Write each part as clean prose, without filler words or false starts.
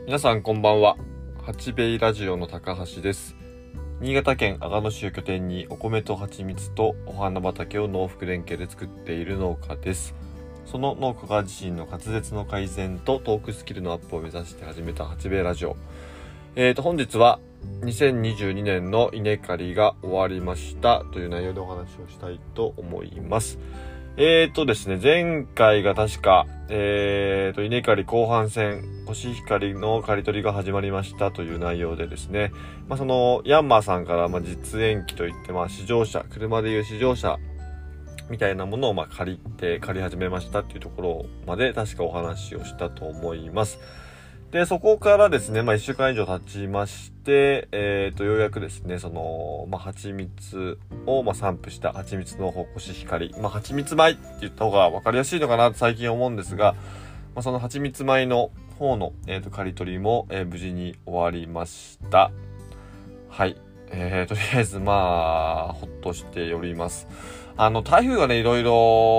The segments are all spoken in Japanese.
皆さんこんばんは。八兵衛ラジオの高橋です。新潟県阿賀野市を拠点にお米と蜂蜜とお花畑を農福連携で作っている農家です。その農家が自身の滑舌の改善とトークスキルのアップを目指して始めた八兵衛ラジオ。本日は2022年の稲刈りが終わりましたという内容でお話をしたいと思います。ですね、前回が確か、稲刈り後半戦、コシヒカリの刈り取りが始まりましたという内容でですね、その、ヤンマーさんから、実演機といって、試乗車、車でいう試乗車みたいなものを、借り始めましたっていうところまで確かお話をしたと思います。で、そこからですね、1週間以上経ちまして、ようやくですね、その、蜂蜜を、散布した蜂蜜のコシヒカリ。蜂蜜米って言った方が分かりやすいのかなと最近思うんですが、その蜂蜜米の方の、刈り取りも、無事に終わりました。はい。とりあえず、ほっとしております。台風がね、いろいろ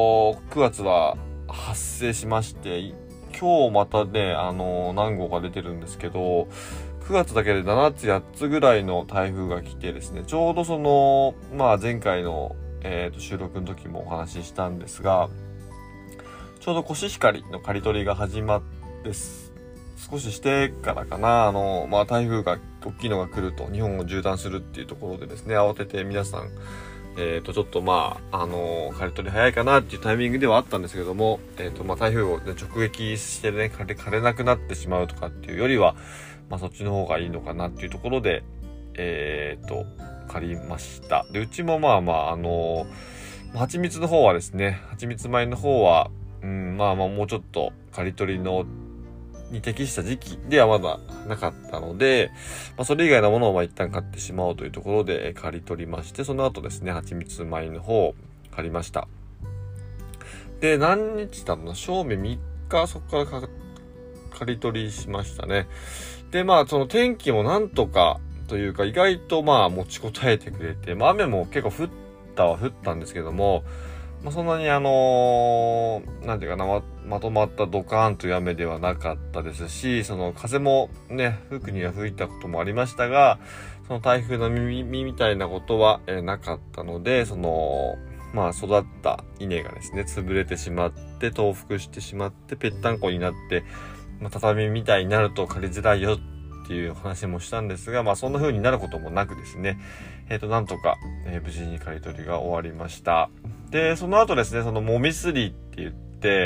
9月は発生しまして、今日またね、何号か出てるんですけど、9月だけで7つ8つぐらいの台風が来てですね、ちょうどその、前回の、収録の時もお話ししたんですが、ちょうどコシヒカリの刈り取りが始まって少ししてからかな、台風が大きいのが来ると日本を縦断するっていうところでですね、慌てて皆さん、ちょっと刈り取り早いかなっていうタイミングではあったんですけども、台風を、直撃してね、枯れなくなってしまうとかっていうよりは、そっちの方がいいのかなっていうところで、借りました。で、うちも蜂蜜の方はですね、蜂蜜米の方は、もうちょっと刈り取りに適した時期ではまだなかったので、それ以外のものを一旦買ってしまおうというところで刈り取りまして、その後ですね、蜂蜜米の方を刈りました。で、何日だろうな、正味3日、そこから刈り取りしましたね。で、その天気もなんとかというか、意外と持ちこたえてくれて、雨も結構降ったんですけども、そんなになんていうかな、まとまったドカーンという雨ではなかったですし、その風もね、吹くには吹いたこともありましたが、その台風の耳みたいなことは、なかったので、その、育った稲がですね、潰れてしまって、倒伏してしまって、ぺったんこになって、畳みたいになると刈りづらいよっていう話もしたんですが、そんな風になることもなくですね、なんとか、無事に刈り取りが終わりました。で、その後ですね、そのもみすりって言って、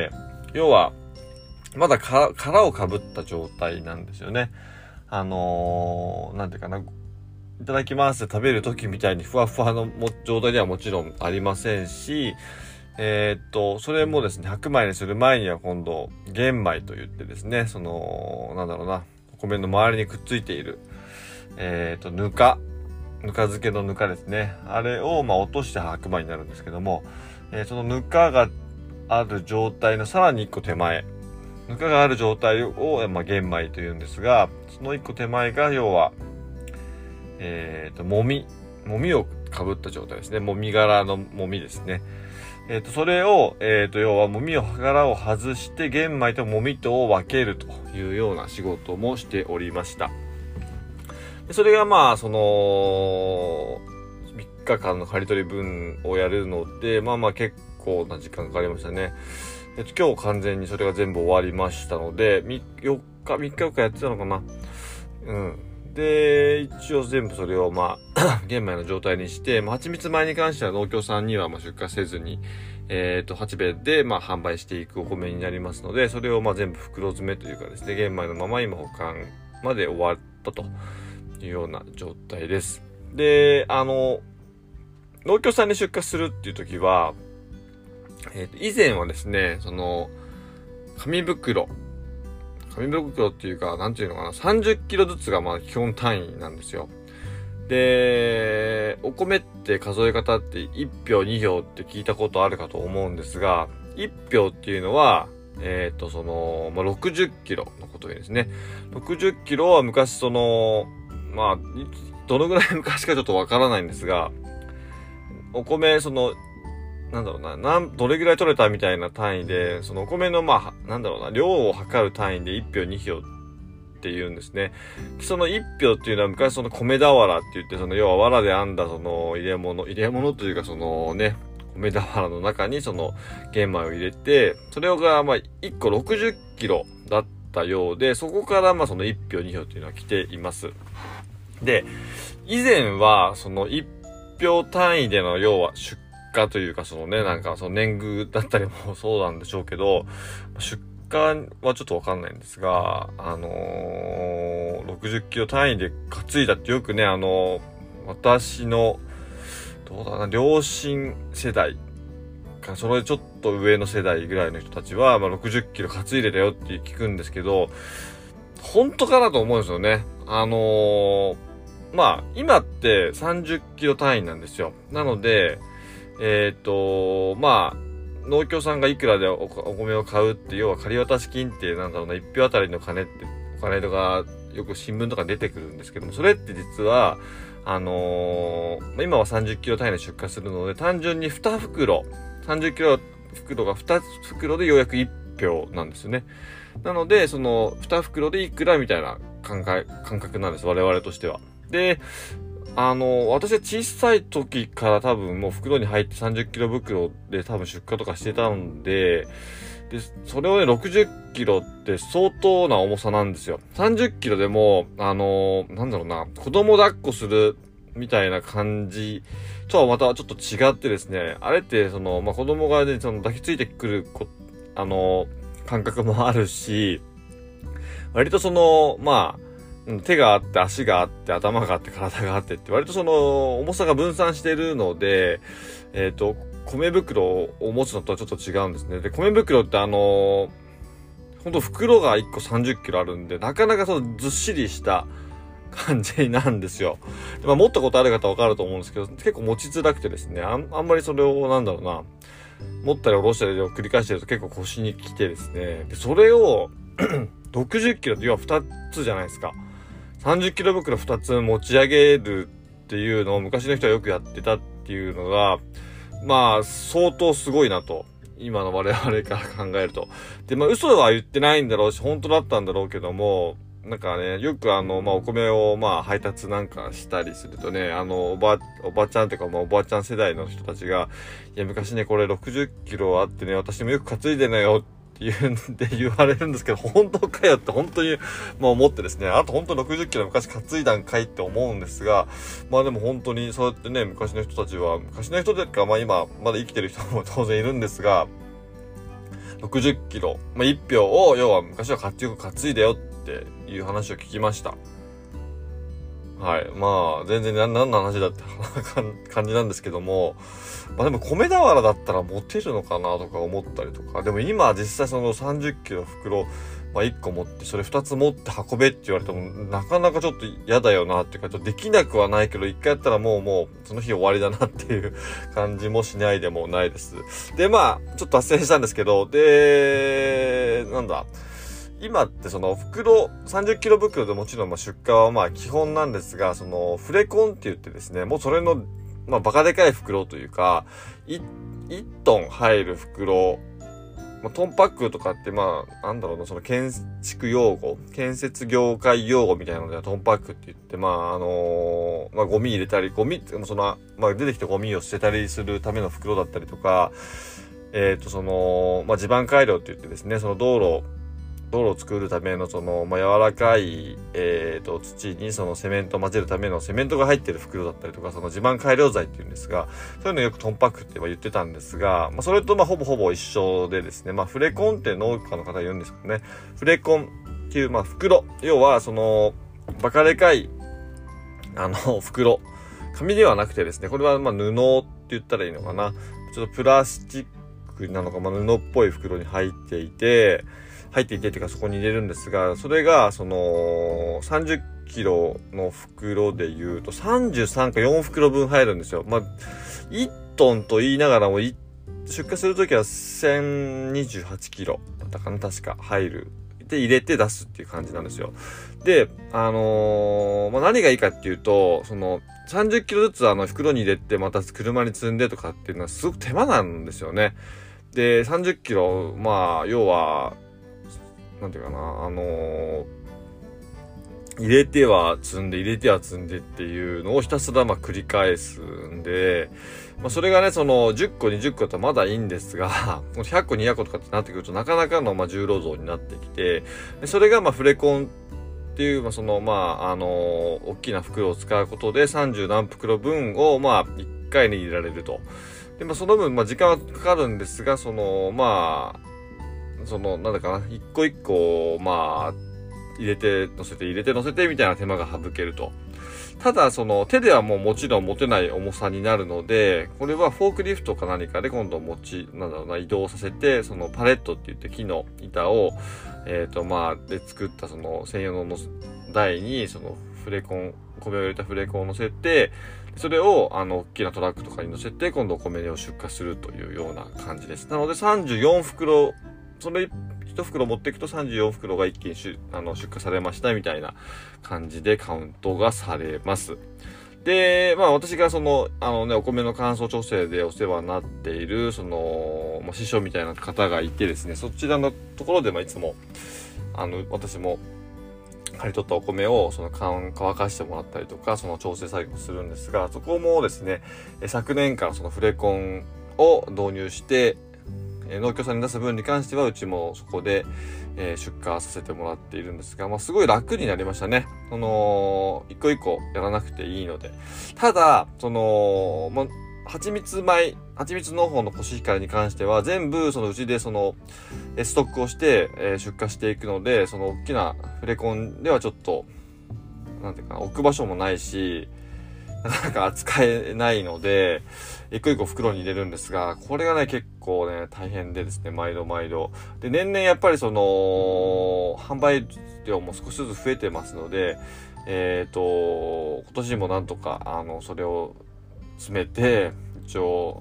要は、まだ殻をかぶった状態なんですよね。なんていうかな、いただきますって食べる時みたいにふわふわの状態ではもちろんありませんし、それもですね、白米にする前には今度、玄米と言ってですね、その、お米の周りにくっついている、ぬか漬けのぬかですね。あれを、落として白米になるんですけども、そのぬかがある状態のさらに一個手前、ぬかがある状態を、玄米と言うんですが、その一個手前が、要は、もみをかぶった状態ですね。もみ殻のもみですね。それを、要はもみ殻を外して、玄米ともみとを分けるというような仕事もしておりました。それがその、3日間の刈り取り分をやるので、結構な時間かかりましたね。今日完全にそれが全部終わりましたので、3日4日やってたのかな。で、一応全部それを玄米の状態にして、蜂蜜米に関しては農協さんには出荷せずに、八兵衛で販売していくお米になりますので、それを全部袋詰めというかですね、玄米のまま今保管まで終わったというような状態です。で、農協さんに出荷するっていう時は、以前はですね、その、紙袋っていうか、なんていうのかな、30キロずつが基本単位なんですよ。で、お米って数え方って1票2票って聞いたことあるかと思うんですが、1票っていうのは、その、60キロのことですね。60キロは昔その、どのぐらい昔かちょっとわからないんですが、お米、その、どれぐらい取れたみたいな単位で、そのお米の量を測る単位で1票2票っって言うんですね。その1俵っていうのは昔その米俵って言って、その要は藁で編んだその入れ物というかそのね、米俵の中にその玄米を入れて、それがまあ1個60キロだったようで、そこからまあその1俵2俵っていうのは来ています。で、以前はその1俵単位での要は出荷というかそのね、なんかその年貢だったりもそうなんでしょうけど、出荷はちょっとわかんないんですが、60キロ単位で担いだってよくね、私のどうだな、両親世代か、それちょっと上の世代ぐらいの人たちは、まあ、60キロ担いでたよって聞くんですけど、本当かなと思うんですよね。まあ、今って30キロ単位なんですよ。なので、まあ、農協さんがいくらでお米を買うって、要は仮渡し金って、なんだろうな、1票あたりの金って、お金とか、よく新聞とか出てくるんですけども、それって実は、今は30キロ単位で出荷するので、単純に2袋、30キロ袋が2袋でようやく1票なんですよね。なので、その2袋でいくらみたいな感覚なんです、我々としては。で、私は小さい時から多分もう袋に入って30キロ袋で多分出荷とかしてたんで、それをね、60キロって相当な重さなんですよ。30キロでも、なんだろうな、子供抱っこするみたいな感じとはまたちょっと違ってですね、あれって、まあ、子供がね、抱きついてくる感覚もあるし、割とまあ、手があって、足があって、頭があって、体があってって、割と重さが分散しているので、米袋を持つのとはちょっと違うんですね。で、米袋ってほんと袋が1個30キロあるんで、なかなかずっしりした感じなんですよ。まあ、持ったことある方はわかると思うんですけど、結構持ちづらくてですね、あんまりそれをなんだろうな、持ったり下ろしたりを繰り返してると結構腰に来てですね、で、それを60キロって要は2つじゃないですか。30キロ袋2つ持ち上げるっていうのを昔の人はよくやってたっていうのが、まあ、相当すごいなと。今の我々から考えると。で、まあ、嘘は言ってないんだろうし、本当だったんだろうけども、なんかね、よくまあ、お米をまあ、配達なんかしたりするとね、おばちゃんというか、まあ、おばあちゃん世代の人たちが、いや、昔ね、これ60キロあってね、私もよく担いでなよって言われるんですけど、本当かよって本当に、まあ思ってですね、あと本当60キロ昔担いだんかいって思うんですが、まあでも本当にそうやってね、昔の人たちは、昔の人というか、まあ今、まだ生きてる人も当然いるんですが、60キロ、まあ1票を、要は昔はよく担いだよっていう話を聞きました。はい。まあ、全然何の話だって感じなんですけども、まあでも米俵だったら持てるのかなとか思ったりとか、でも今実際その30キロ袋、まあ1個持って、それ2つ持って運べって言われても、なかなかちょっと嫌だよなっていうか、ちょっとできなくはないけど、1回やったらもう、その日終わりだなっていう感じもしないでもないです。で、まあ、ちょっと脱線したんですけど、で、なんだ、今って30キロ袋でもちろんまあ出荷はまあ基本なんですが、フレコンって言ってですね、もうそれの、まあバカでかい袋というか、1トン入る袋、まあ、トンパックとかってまあ、なんだろうな、建設業界用語みたいなのではトンパックって言って、まあまあゴミ入れたり、まあ出てきたゴミを捨てたりするための袋だったりとか、まあ地盤改良って言ってですね、道路を作るためのまあ、柔らかい、土にセメントを混ぜるためのセメントが入ってる袋だったりとか、地盤改良剤っていうんですが、そういうのをよくトンパックって言ってたんですが、まあ、それとまあ、ほぼ一緒でですね、まあ、フレコンって農家の方が言うんですけどね、フレコンっていう、まあ、袋、要は、バカでかい、袋、紙ではなくてですね、これはまあ、布って言ったらいいのかな、ちょっとプラスチックなのか、まあ、布っぽい袋に入っていてっていうかそこに入れるんですが、それが30キロの袋で言うと33か4袋分入るんですよ。まあ、1トンと言いながらも出荷するときは1028キロだったかな、確か入る。で、入れて出すっていう感じなんですよ。で、まあ、何がいいかっていうと、30キロずつ袋に入れてまた車に積んでとかっていうのはすごく手間なんですよね。で、30キロ、まあ、要は、なんていうかな、 入れては積んで入れては積んでっていうのをひたすら繰り返すんで、それがね、その10個20個だとまだいいんですが、100個200個とかってなってくるとなかなかの重労働になってきて、でそれがフレコンっていう、大きな袋を使うことで30何袋分を1回に入れられると。で、その分時間はかかるんですが、なんだかな、一個一個入れて乗せて入れて乗せてみたいな手間が省けると。ただ手ではもちろん持てない重さになるので、これはフォークリフトか何かで今度移動させて、パレットって言って木の板をで作った専用の台に米を入れたフレコンを乗せて、それを大きなトラックとかに乗せて今度お米を出荷するというような感じです。なので34袋、それ1袋持っていくと34袋が一気に出荷されましたみたいな感じでカウントがされます。で、私がお米の乾燥調整でお世話になっている師匠みたいな方がいてですね、そちらのところでいつも私も刈り取ったお米を乾かしてもらったりとか調整作業するんですが、そこもですね、昨年からフレコンを導入して農協さんに出す分に関してはうちもそこで、出荷させてもらっているんですが、すごい楽になりましたね。一個一個やらなくていいので。ただ蜂蜜農法のコシヒカリに関しては全部うちでストックをして、出荷していくので、大きなフレコンではちょっとなんていうかな、置く場所もないし、なかなか扱えないので、一個一個袋に入れるんですが、これがね、結構ね、大変でですね、毎度。で、年々やっぱり販売量も少しずつ増えてますので、今年もなんとか、それを詰めて、一応、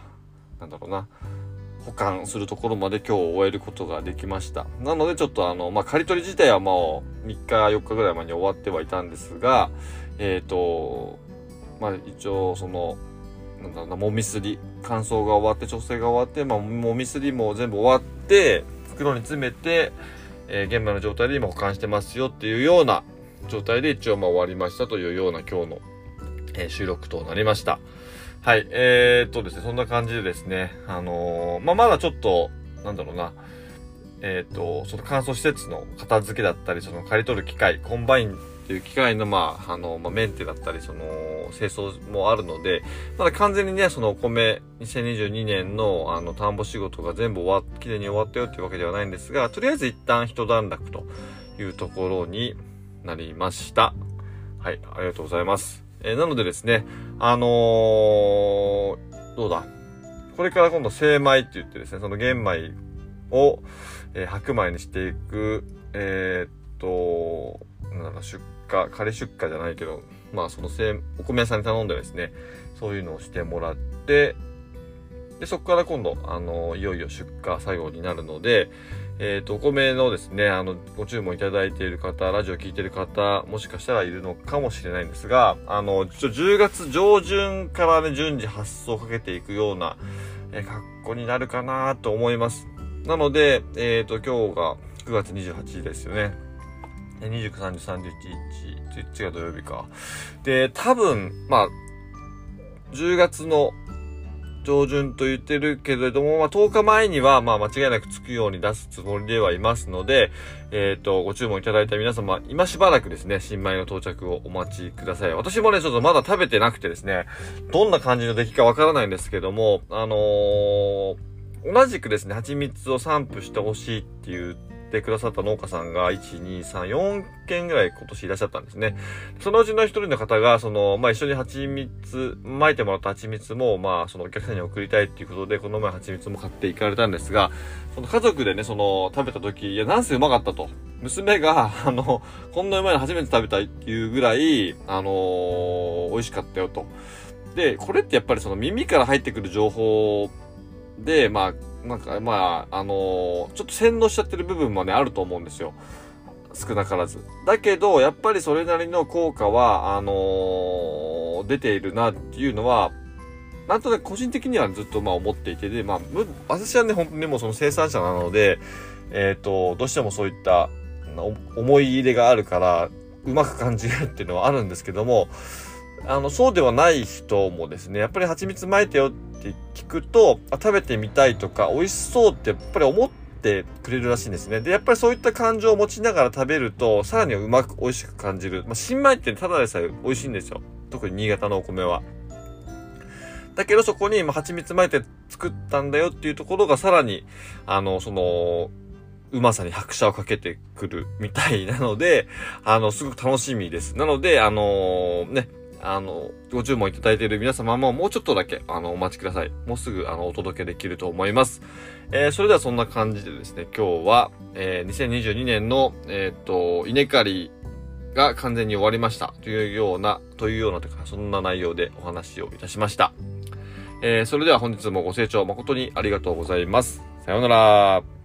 保管するところまで今日終えることができました。なのでちょっと刈り取り自体はもう3日4日ぐらい前に終わってはいたんですが、一応もみすり、乾燥が終わって調整が終わって、もみすりも全部終わって袋に詰めて、現場の状態で今保管してますよっていうような状態で一応終わりましたというような今日の、収録となりました。はい、ですね、そんな感じでですね、まだちょっと乾燥施設の片付けだったり、刈り取る機械、コンバインっていう機械のメンテだったり、清掃もあるので、まだ完全にね、お米、2022年の田んぼ仕事が全部綺麗に終わったよっていうわけではないんですが、とりあえず一旦一段落というところになりました。はい、ありがとうございます。なのでですね、どうだ、これから今度精米って言ってですね、玄米を、白米にしていく、仮出荷じゃないけど、お米屋さんに頼んでですね、そういうのをしてもらって、で、そこから今度、いよいよ出荷作業になるので、お米のですね、ご注文いただいている方、ラジオ聞いている方、もしかしたらいるのかもしれないんですが、10月上旬からね、順次発送をかけていくような、格好になるかなと思います。なので、今日が9月28日ですよね。29、30、31、1が土曜日か。で、多分、10月の上旬と言ってるけれども、10日前には、間違いなく着くように出すつもりではいますので、ご注文いただいた皆様、今しばらくですね、新米の到着をお待ちください。私もね、ちょっとまだ食べてなくてですね、どんな感じの出来かわからないんですけども、同じくですね、蜂蜜を散布してほしいって言ってくださった農家さんが、1、2、3、4件ぐらい今年いらっしゃったんですね。そのうちの一人の方が、一緒に蜂蜜、撒いてもらった蜂蜜も、お客さんに送りたいっていうことで、この前蜂蜜も買っていかれたんですが、家族でね、食べた時、いや、なんせうまかったと。娘が、こんなうまいの初めて食べたいっていうぐらい、美味しかったよと。で、これってやっぱり耳から入ってくる情報で、ちょっと洗脳しちゃってる部分もね、あると思うんですよ。少なからず。だけど、やっぱりそれなりの効果は、出ているなっていうのは、なんとなく個人的にはずっと思っていて、で、私はね、本当にもう生産者なので、どうしてもそういった思い入れがあるから、 うまく感じるっていうのはあるんですけども、そうではない人もですね、やっぱり蜂蜜撒いてよって聞くと、食べてみたいとか、美味しそうってやっぱり思ってくれるらしいんですね。で、やっぱりそういった感情を持ちながら食べると、さらに美味しく感じる。新米ってただでさえ美味しいんですよ。特に新潟のお米は。だけどそこに蜂蜜撒いて作ったんだよっていうところがさらに、うまさに拍車をかけてくるみたいなので、すごく楽しみです。なので、ご注文いただいている皆様ももうちょっとだけ、お待ちください。もうすぐ、お届けできると思います。それではそんな感じでですね、今日は、2022年の、稲刈りが完全に終わりましたというようなというか、そんな内容でお話をいたしました。それでは本日もご清聴誠にありがとうございます。さようなら。